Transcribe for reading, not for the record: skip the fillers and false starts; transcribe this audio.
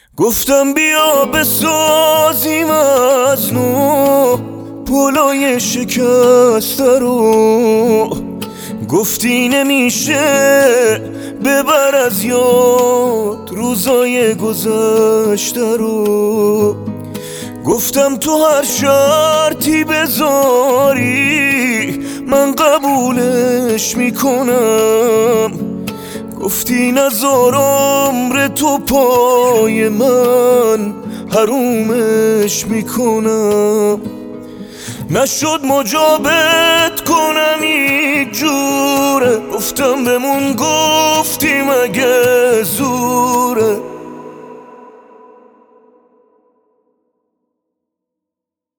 گفتم بیا بسازیم از نو پلای شکسته رو، گفتی نمیشه ببر از یاد روزای گذشته رو. گفتم تو هر شرطی بذاری من قبولش میکنم، گفتی نذار عمر تو پای من حرومش میکنم. نشد مجابت کنم هیچ جوره، گفتم بمون گفتی مگه زوره،